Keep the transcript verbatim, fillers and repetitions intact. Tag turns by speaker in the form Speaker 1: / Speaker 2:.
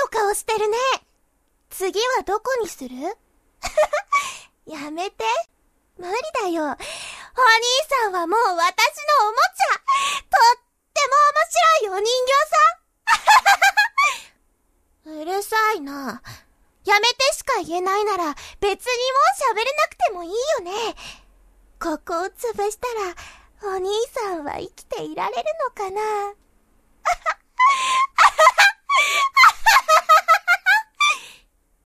Speaker 1: 顔してるね。次はどこにする？やめて。無理だよ。お兄さんはもう私のおもちゃ。とっても面白いお人形さ。うるさいな。やめてしか言えないなら別にもう喋れなくてもいいよね。ここを潰したらお兄さんは生きていられるのかな。